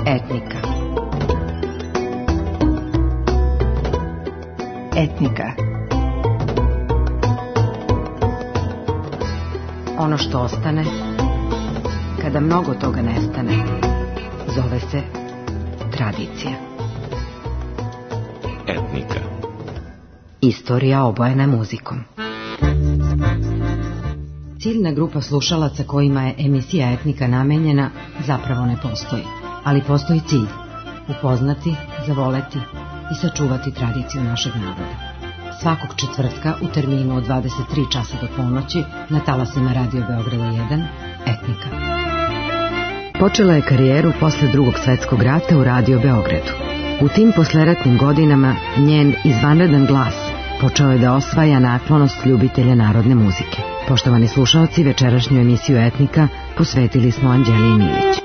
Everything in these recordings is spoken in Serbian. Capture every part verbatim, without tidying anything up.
Etnika. Etnika. Ono što ostane kada mnogo toga nestane, zove se tradicija. Etnika. Istorija obojena muzikom. Ciljna grupa slušalaca kojima je emisija Etnika namenjena zapravo ne postoji, ali postoji cilj: upoznati, zavoleti i sačuvati tradiciju našeg naroda. Svakog četvrtka u terminu od dvadeset tri časa do ponoći na talasima Radio Beograda jedan, Etnika. Počela je karijeru posle Drugog svetskog rata u Radio Beogradu. U tim posleratnim godinama njen izvanredan glas počeo je da osvaja naklonost ljubitelja narodne muzike. Poštovani slušaoci, večerašnju emisiju Etnika posvetili smo Anđeli Milić.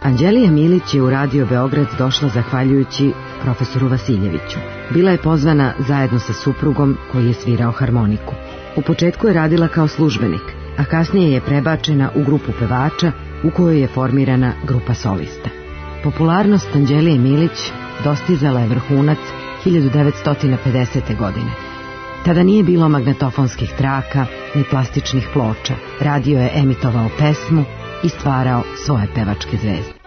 Anđelija Milić je u Radio Beograd došla zahvaljujući profesoru Vasiljeviću. Bila je pozvana zajedno sa suprugom koji je svirao harmoniku. U početku je radila kao službenik, a kasnije je prebačena u grupu pevača u kojoj je formirana grupa solista. Popularnost Anđelije Milić dostizala je vrhunac hiljadu devetsto pedesete. godine. Tada nije bilo magnetofonskih traka ni plastičnih ploča. Radio je emitovao pesmu i stvarao svoje pevačke zvezde.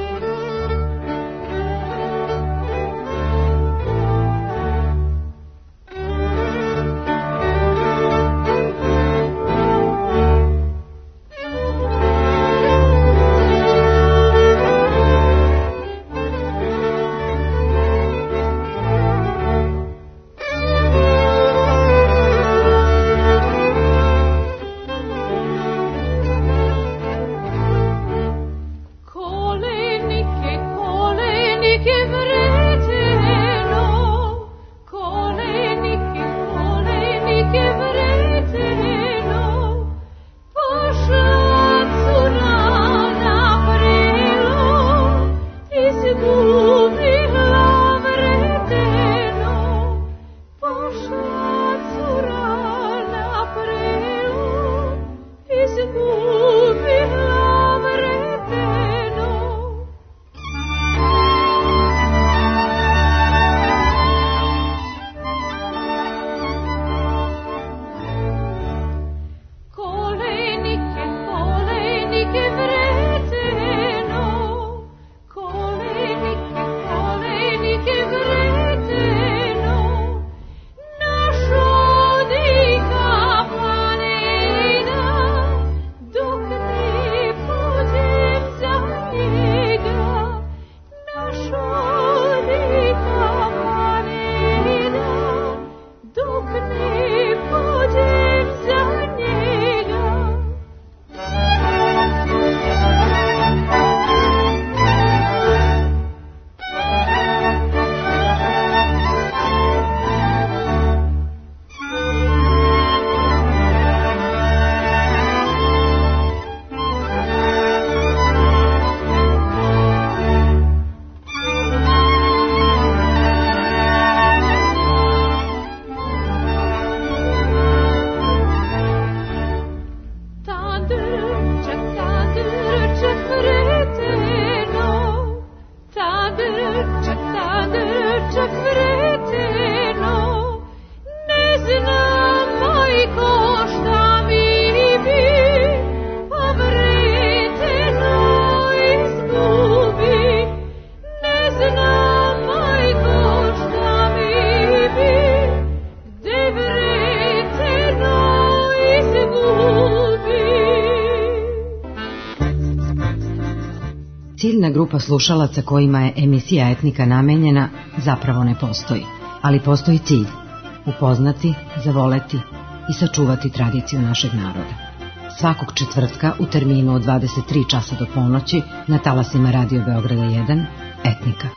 Ciljna grupa slušalaca kojima je emisija Etnika namenjena zapravo ne postoji, ali postoji cilj: upoznati, zavoleti i sačuvati tradiciju našeg naroda. Svakog četvrtka u terminu od dvadeset tri časa do ponoći na talasima Radio Beograda jedan, Etnika.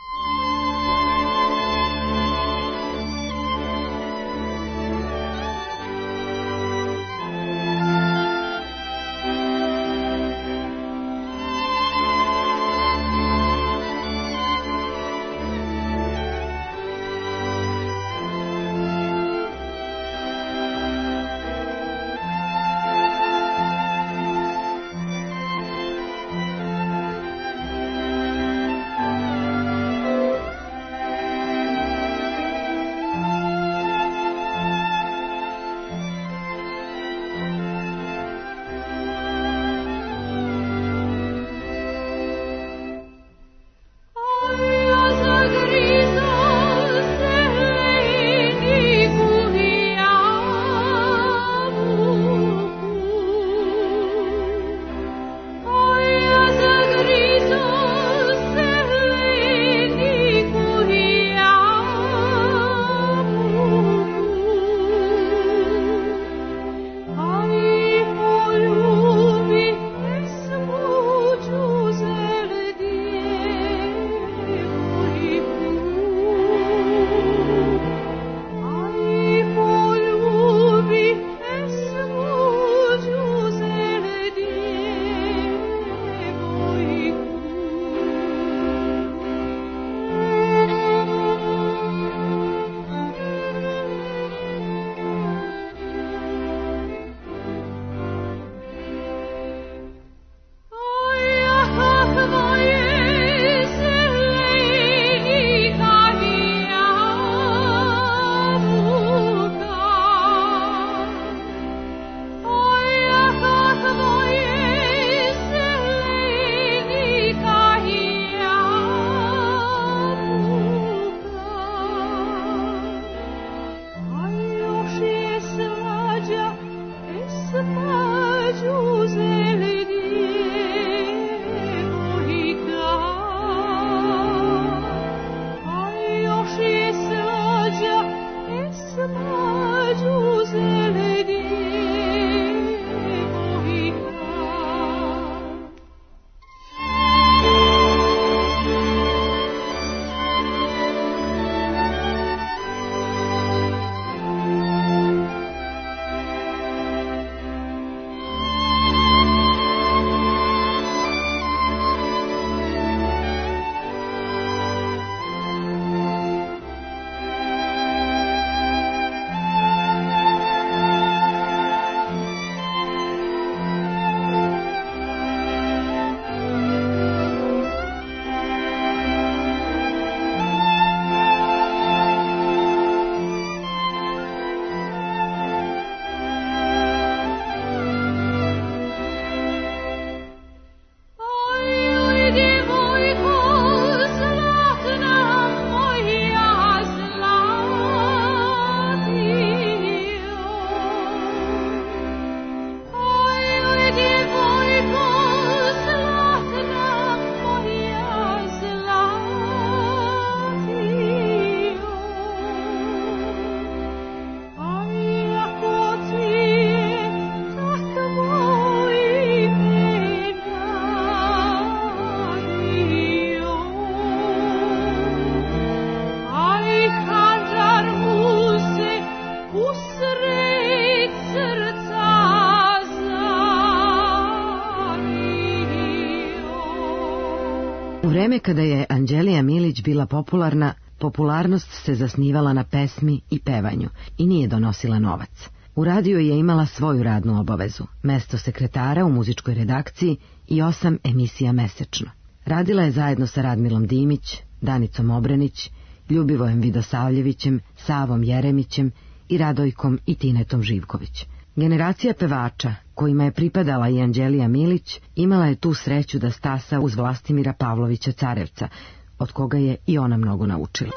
vreme kada je Anđelija Milić bila popularna, popularnost se zasnivala na pesmi i pevanju i nije donosila novac. U radiju je imala svoju radnu obavezu, mesto sekretara u muzičkoj redakciji i osam emisija mesečno. Radila je zajedno sa Radmilom Dimić, Danicom Obrenić, Ljubivojem Vidosavljevićem, Savom Jeremićem i Radojkom i Tinetom Živković. Generacija pevača, kojima je pripadala i Anđelija Milić, imala je tu sreću da stasa uz Vlastimira Pavlovića Carevca, od koga je i ona mnogo naučila.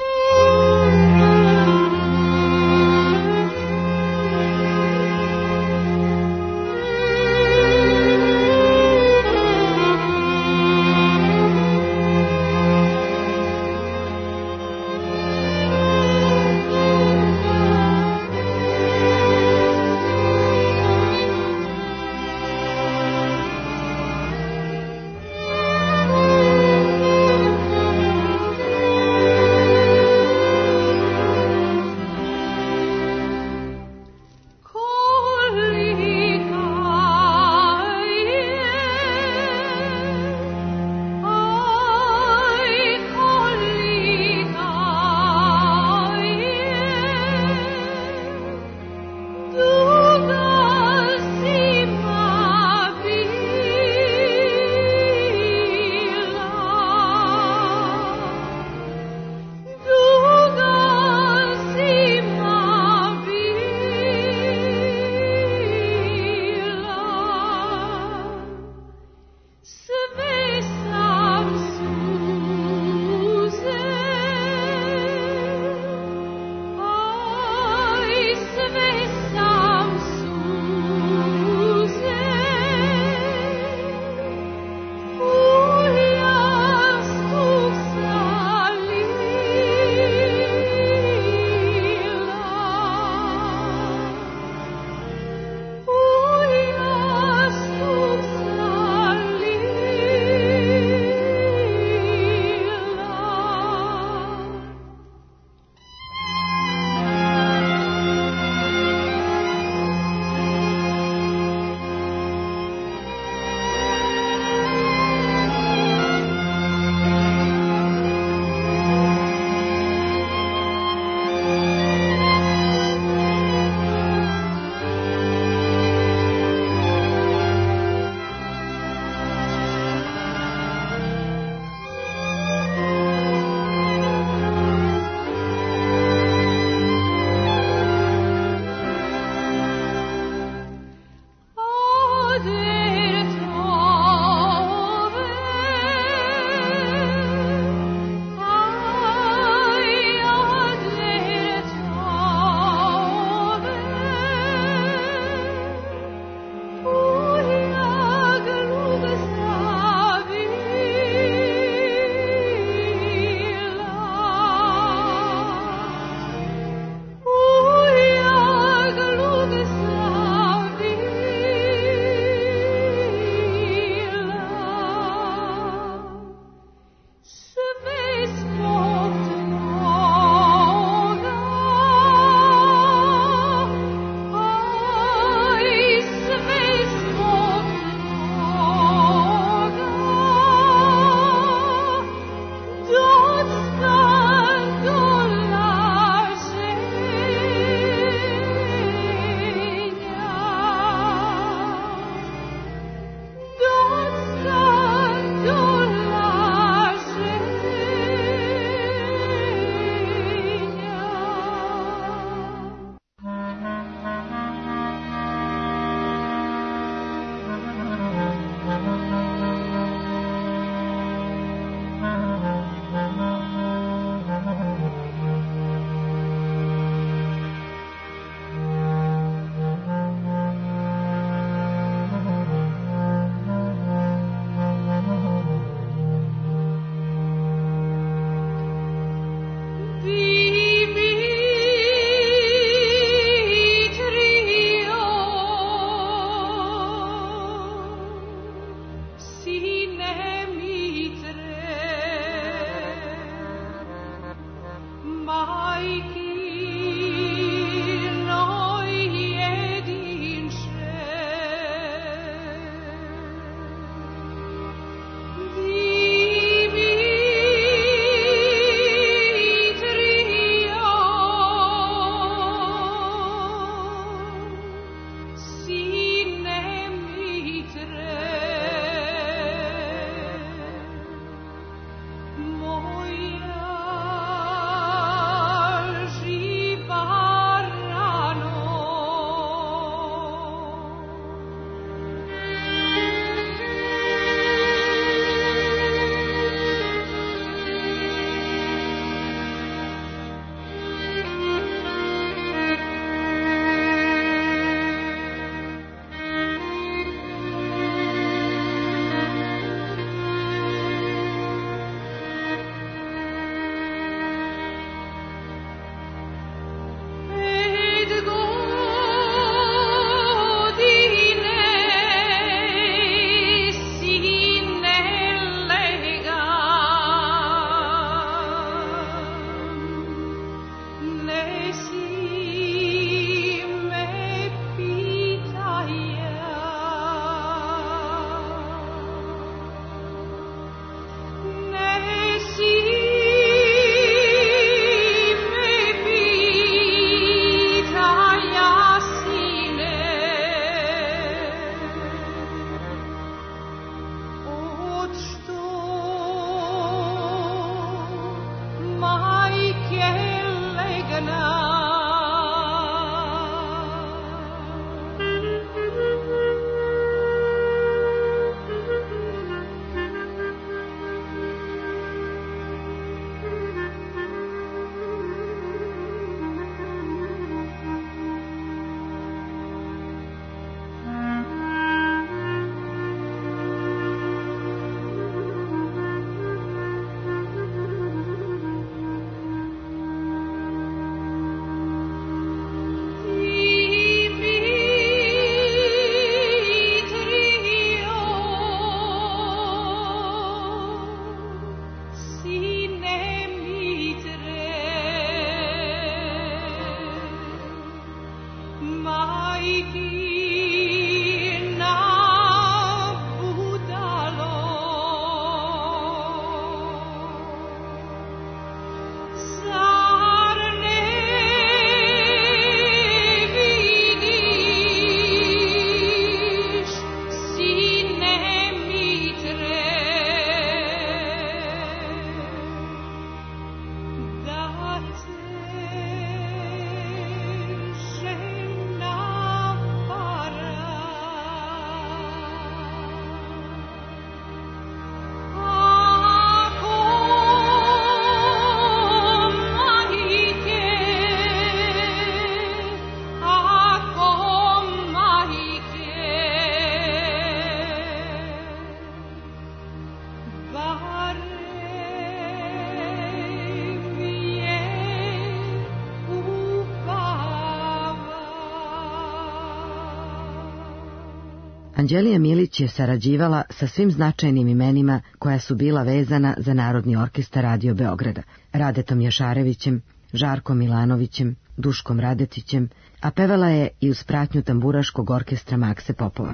Anđelija Milić je sarađivala sa svim značajnim imenima koja su bila vezana za Narodni orkestar Radio Beograda, Radetom Jašarevićem, Žarkom Milanovićem, Duškom Radetićem, a pevala je i uz pratnju tamburaškog orkestra Makse Popova.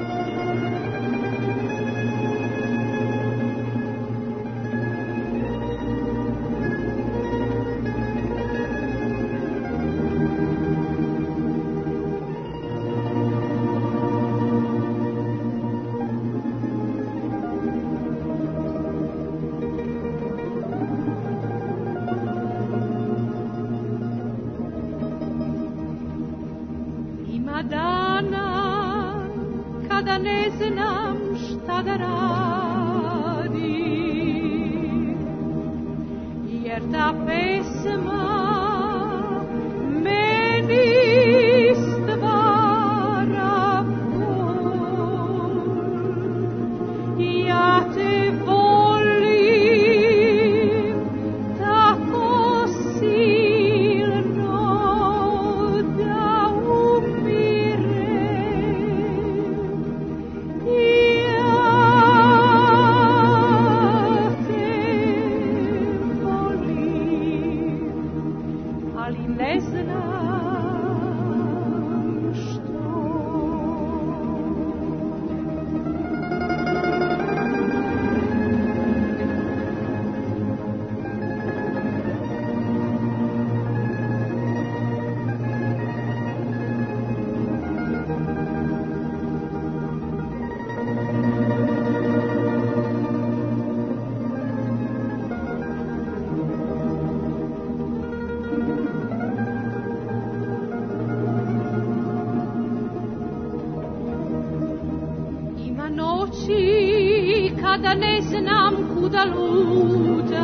Kada ne znam kuda lutam,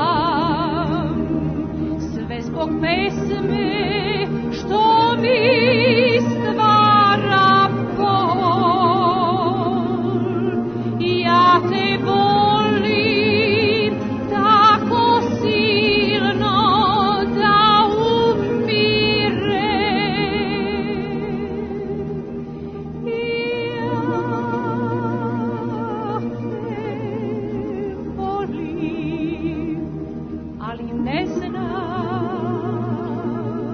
sve zbog pesme što mi stvara bol. Ja te volim tako silno da umirem. Ali ne znam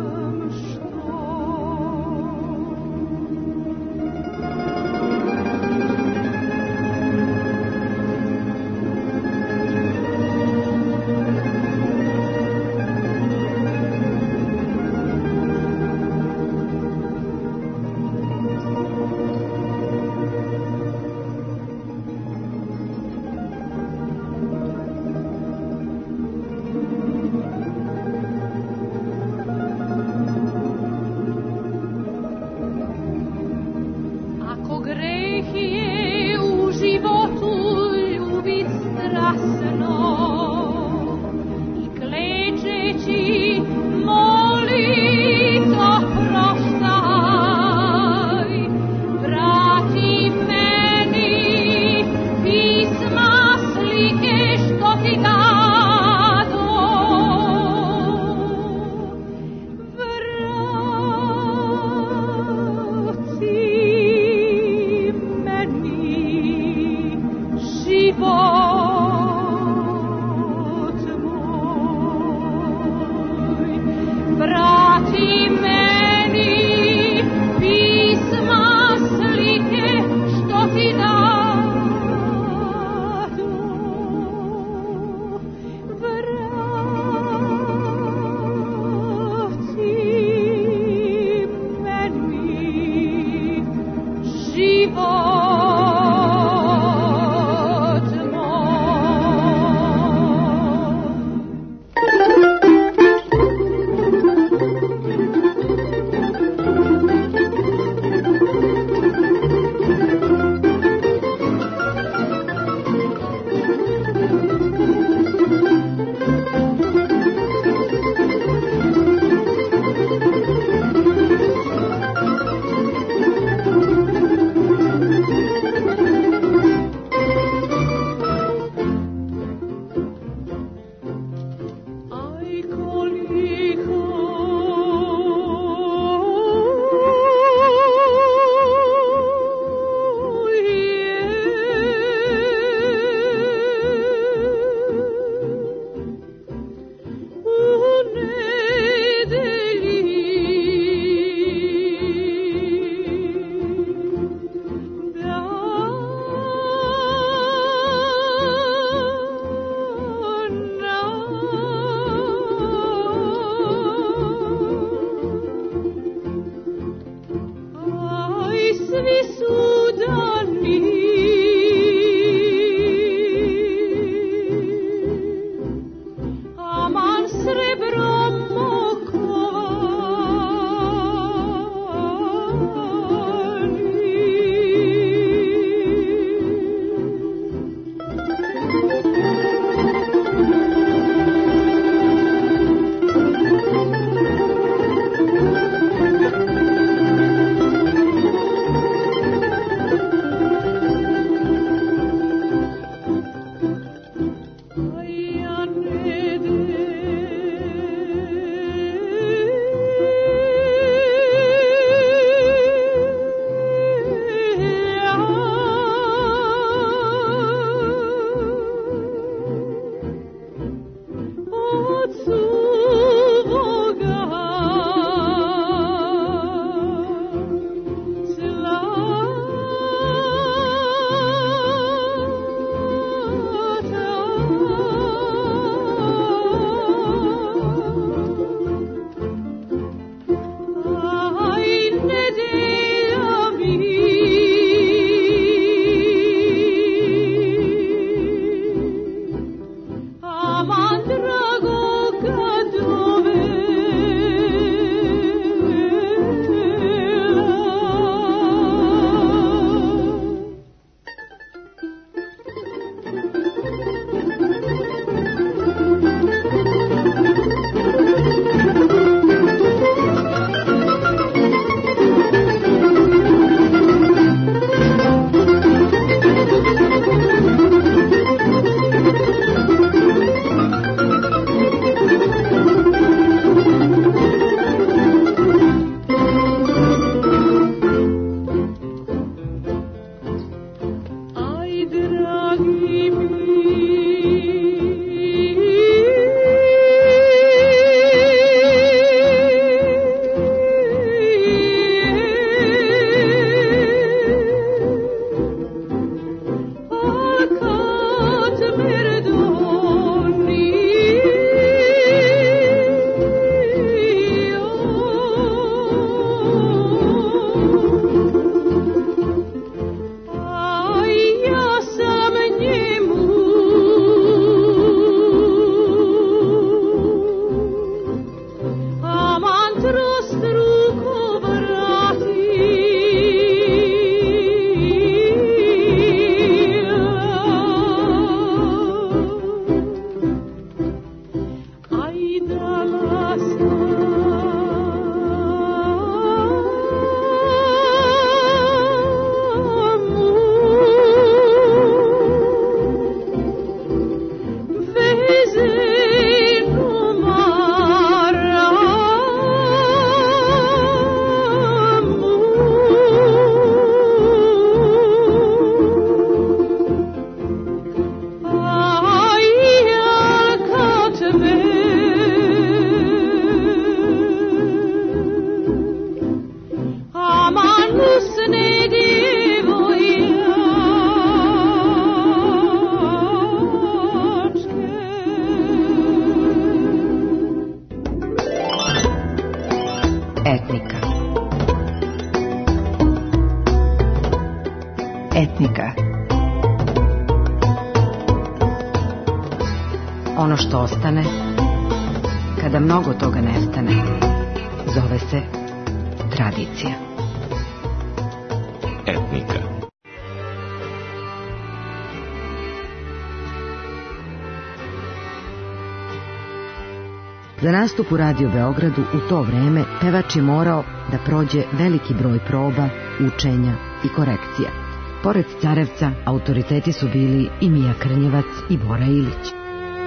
Etnika. Etnika. Ono što ostane, kada mnogo toga nestane, zove se tradicija. Etnika. Za nastup u Radio Beogradu u to vreme pevač je morao da prođe veliki broj proba, učenja i korekcija. Pored Carevca, autoriteti su bili i Mija Krnjevac i Bora Ilić.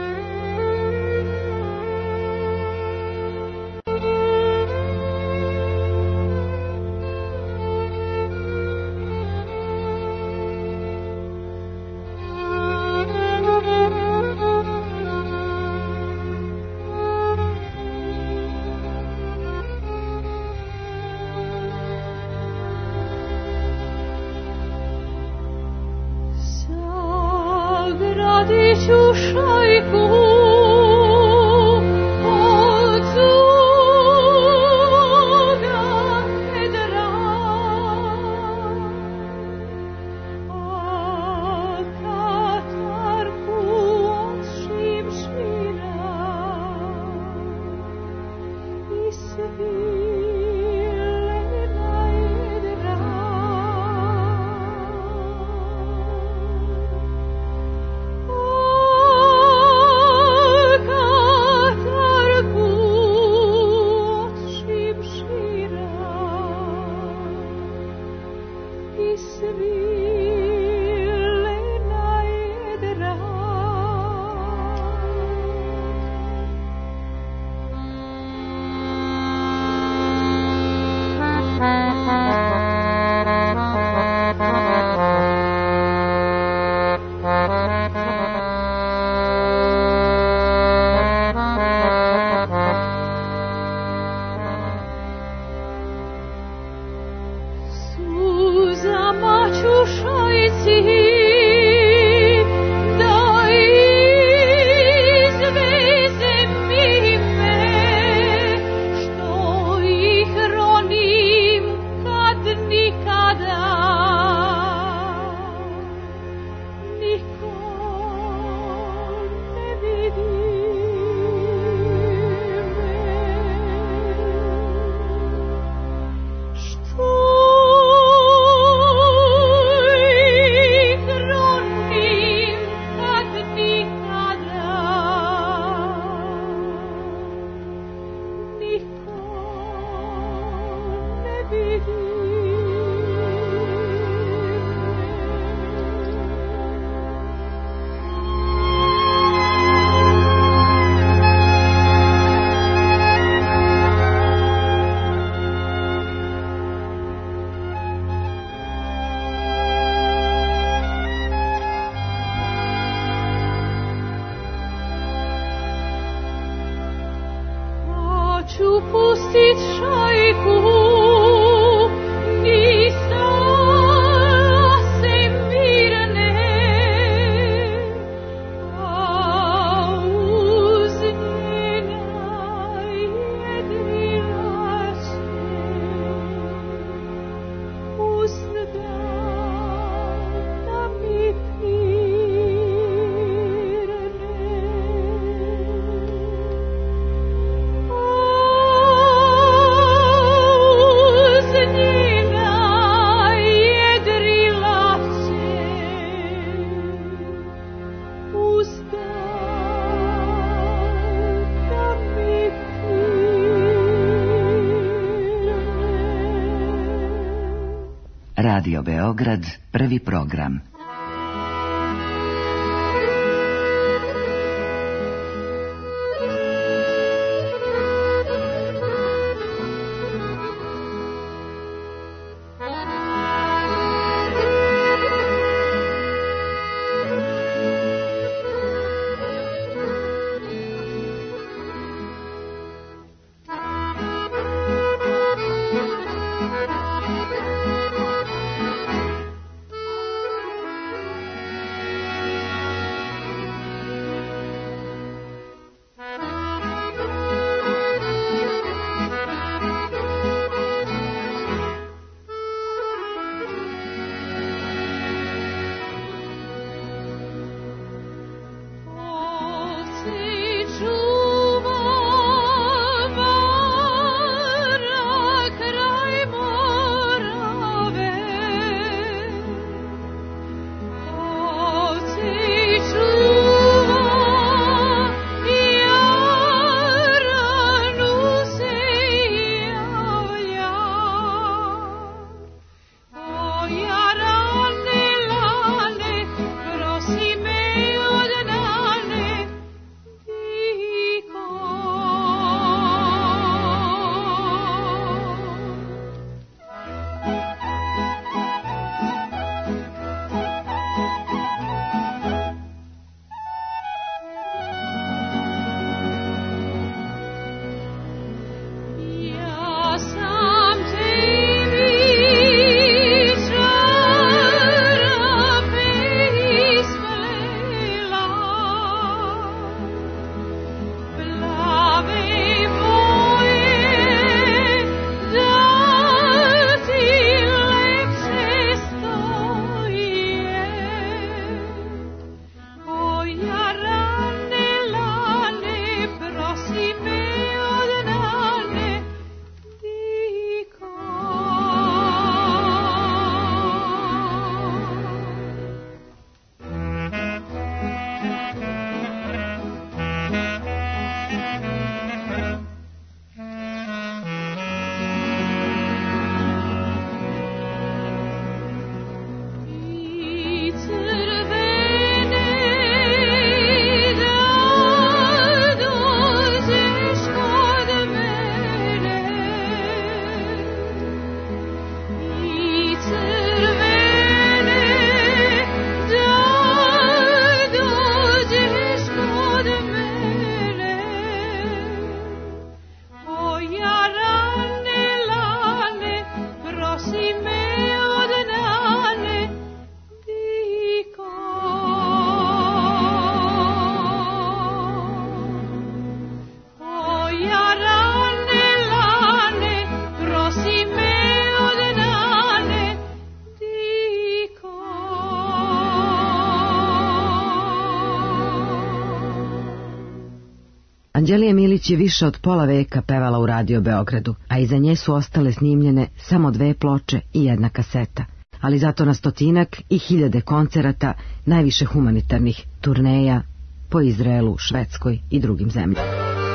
Radio Beograd, prvi program. Anđelija Milić je više od pola veka pevala u Radio Beogradu, a iza nje su ostale snimljene samo dve ploče i jedna kaseta, ali zato na stotinak i hiljade koncerata, najviše humanitarnih turneja po Izraelu, Švedskoj i drugim zemljama.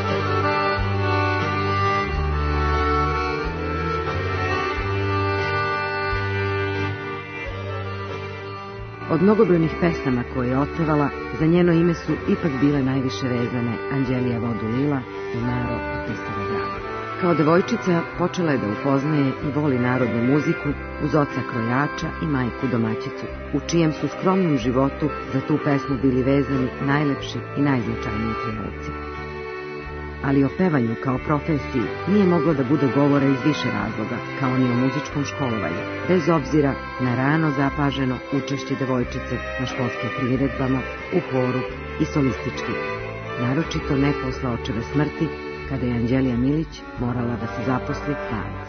Od mnogobrojnih pesama koje je otpevala, za njeno ime su ipak bile najviše vezane Anđelija vodu lila i Maro od Tistova grada. Kao devojčica počela je da upoznaje i voli narodnu muziku uz oca krojača i majku domaćicu, u čijem su skromnom životu za tu pesmu bili vezani najlepši i najznačajniji trenuci. Ali o pevanju kao profesiji nije moglo da bude govora iz više razloga, kao ni o muzičkom školovanju, bez obzira na rano zapaženo učešće devojčice na školskim priredbama, u horu i solistički, naročito ne posle očeve smrti, kada je Anđelija Milić morala da se zaposli vans.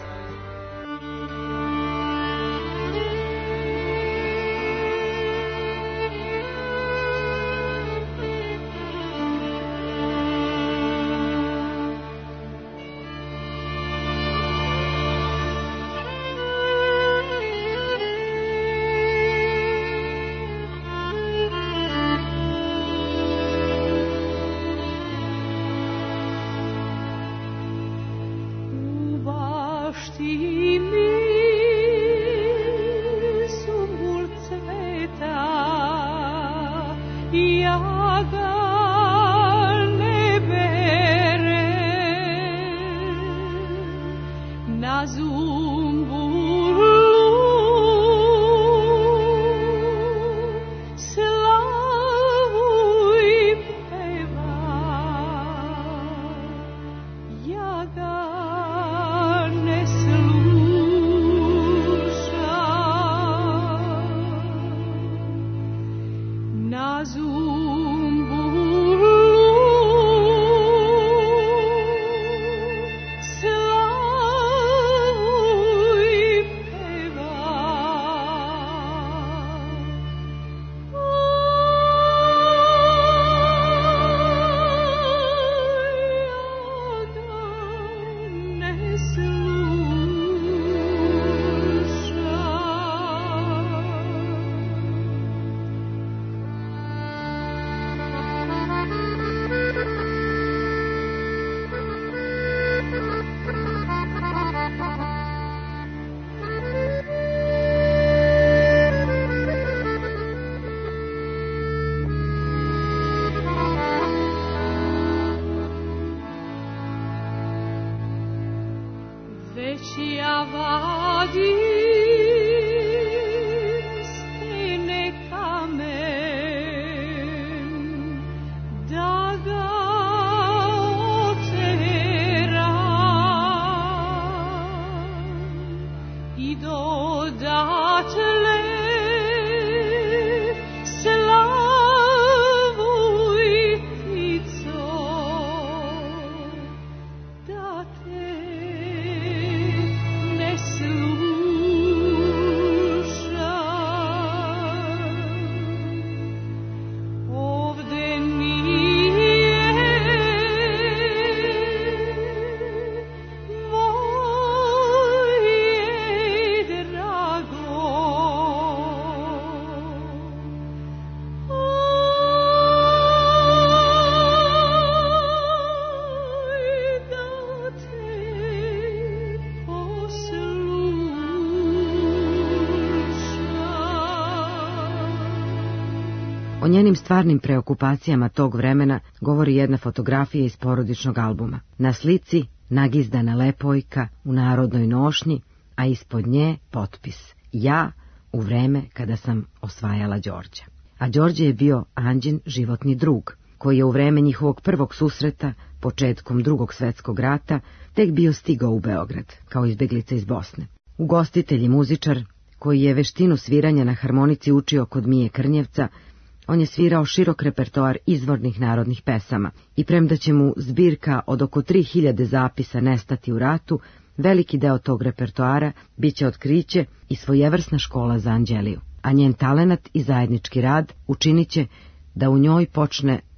O njenim stvarnim preokupacijama tog vremena govori jedna fotografija iz porodičnog albuma. Na slici nagizdana lepojka u narodnoj nošnji, a ispod nje potpis: ja u vreme kada sam osvajala Đorđa. A Đorđe je bio Anđin životni drug, koji je u vreme njihovog prvog susreta, početkom drugog svetskog rata, tek bio stigao u Beograd, kao izbeglica iz Bosne. Ugostitelj i muzičar, koji je veštinu sviranja na harmonici učio kod Mije Krnjevca, on je svirao širok repertoar izvornih narodnih pesama i premda će mu zbirka od oko tri hiljade zapisa nestati u ratu, veliki deo tog repertoara bit će otkriće i svojevrsna škola za Anđeliju, a njen talenat i zajednički rad učinit će da u njoj počne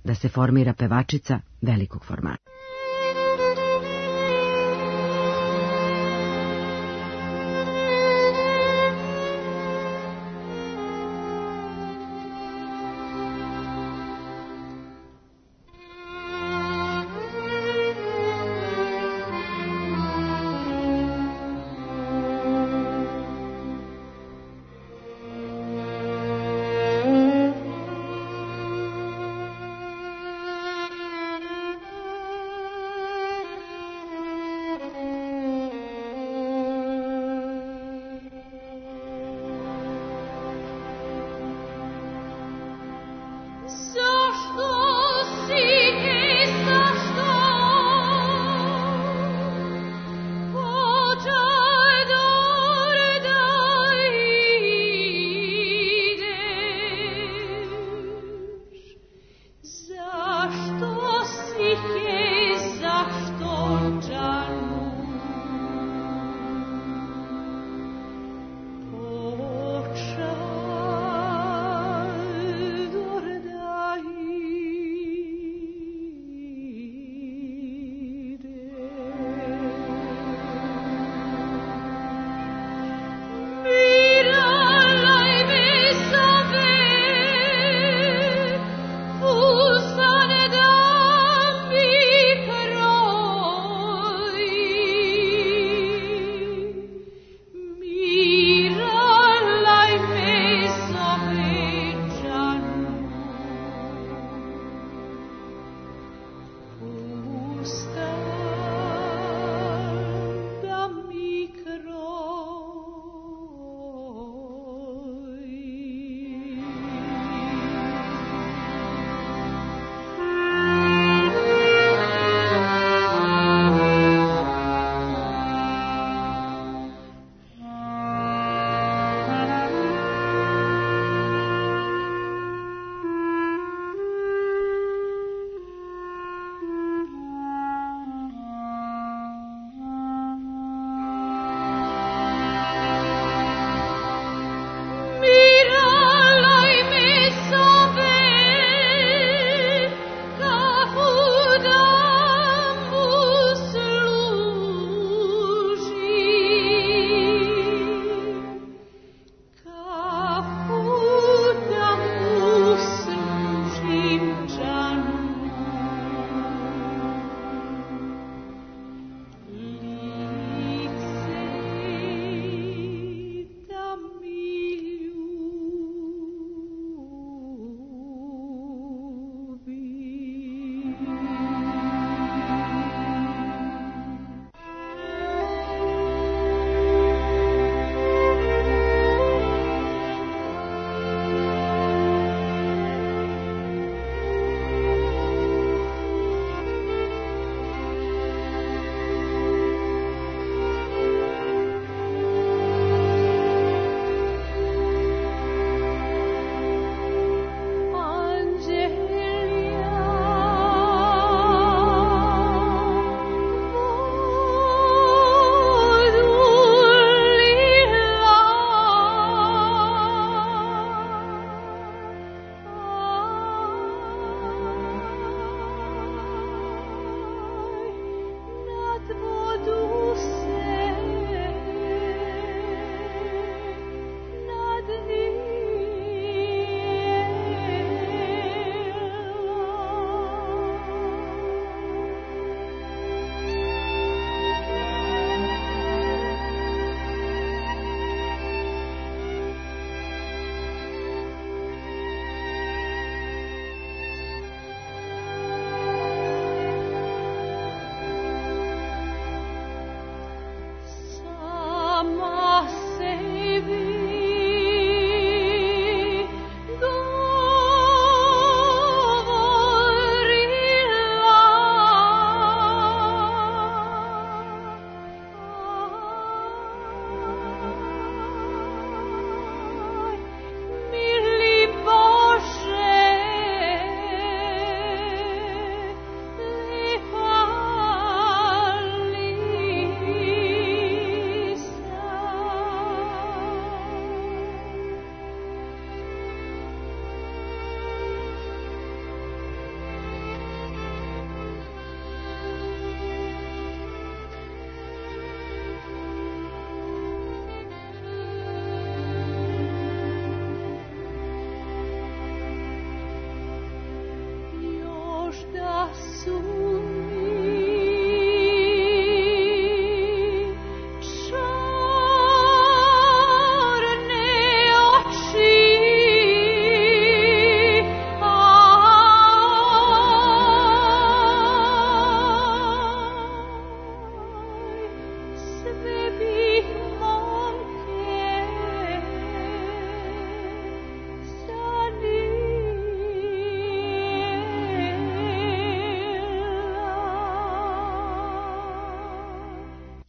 da se formira pevačica velikog formata.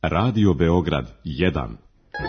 Radio Beograd jedan.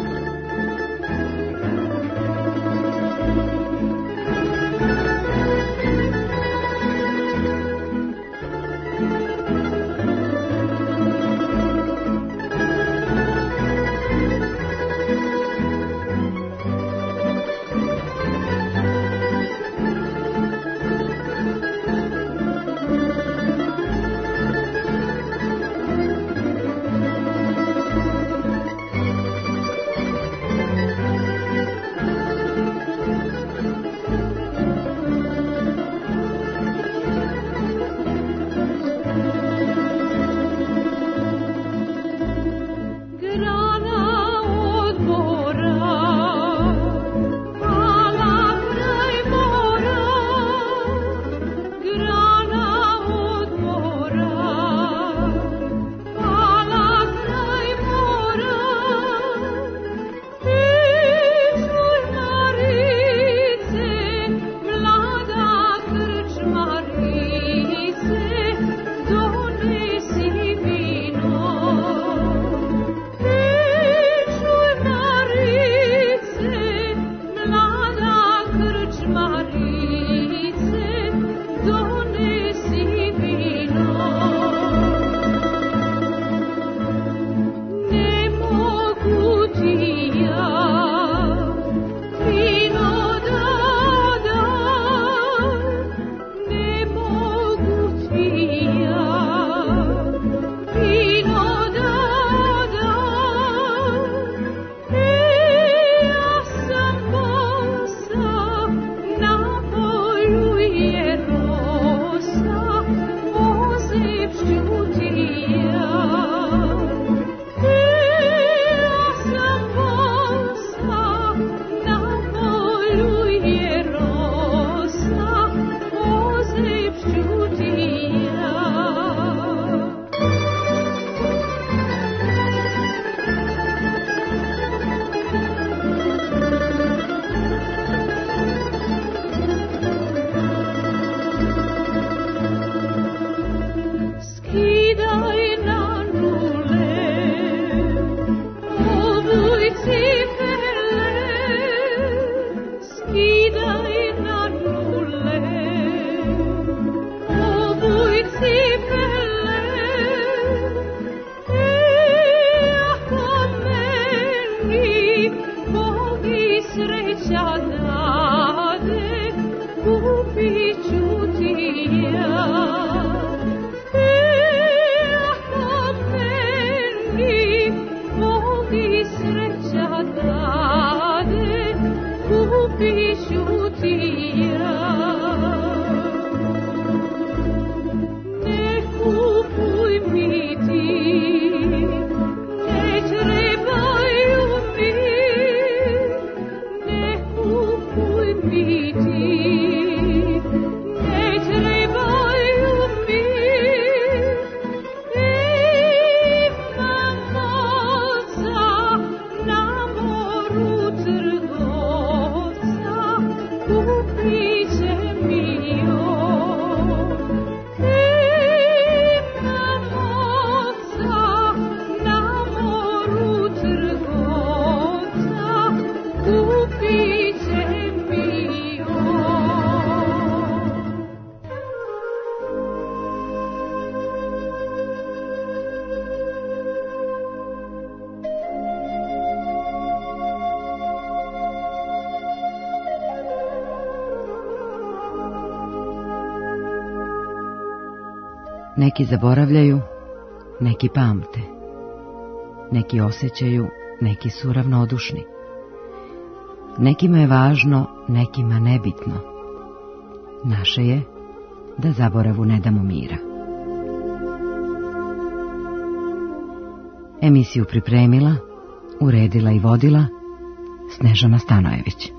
Neki zaboravljaju, neki pamte. Neki osjećaju, neki su ravnodušni. Nekima je važno, nekima nebitno. Naše je da zaboravu ne damo mira. Emisiju pripremila, uredila i vodila Snežana Stanojević.